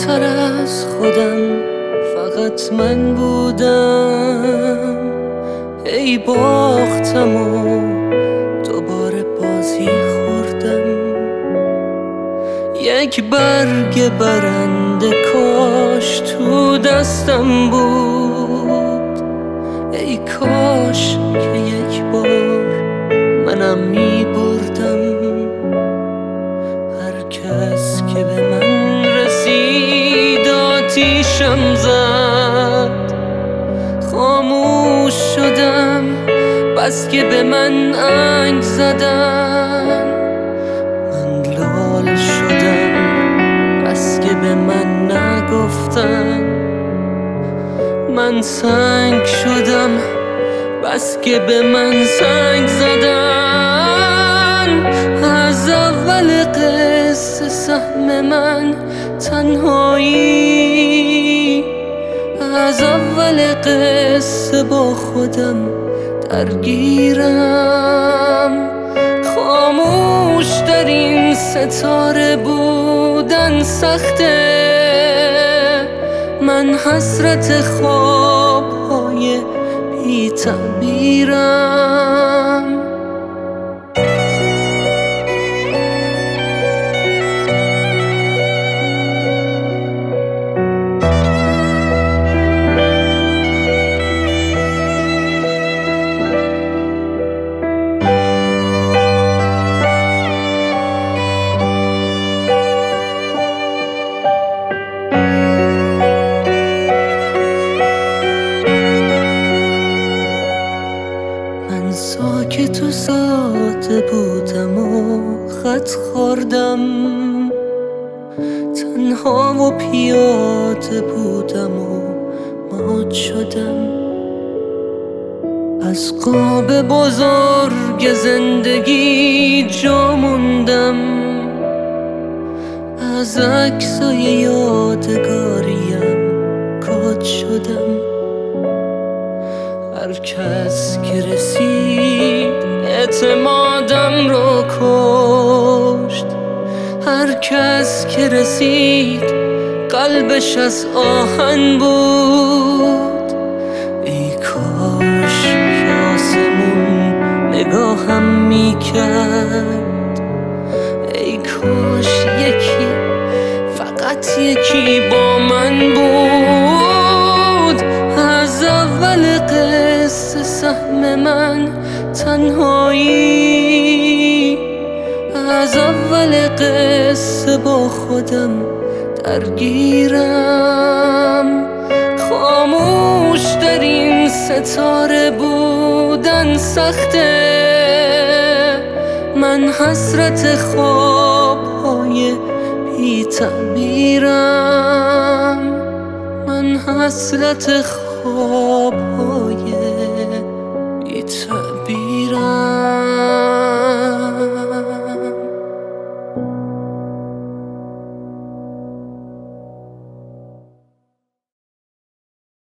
بزرگتر از خودم فقط من بودم. ای باختم و دوباره بازی خوردم. یک برگ برنده کاش تو دستم بود. ای کاش که یک بار منم می بردم. هر کس که به من رسید آتیشم زد. خاموش شدم بس که به من انگ زدن. من لال شدم بس که به من نگفتن. من سنگ شدم بس که به من سنگ زدن. از اول قصه سهم من تنهایی. از اول قصه با خودم درگیرم. خاموش در این ستاره بودن سخته. من حسرت خواب‌های بی تعبیرم. ساکت و ساده بودم و خط خوردم. تنها و پیاده بودم و مات شدم. از قاب بزرگ زندگی جا موندم. از عکسای یادگاریم کات شدم. هر کس که رسید اعتمادم رو کشت. هر کس که رسید قلبش از آهن بود. ای کاش که آسمون نگاهم میکرد. ای کاش یکی فقط یکی با من بود. از اول قصه سهم من تنهایی. از اول قصه با خودم درگیرم. خاموش در این ستاره بودن سخته. من حسرت خواب‌های بی تعبیرم. من حسرت خواب‌های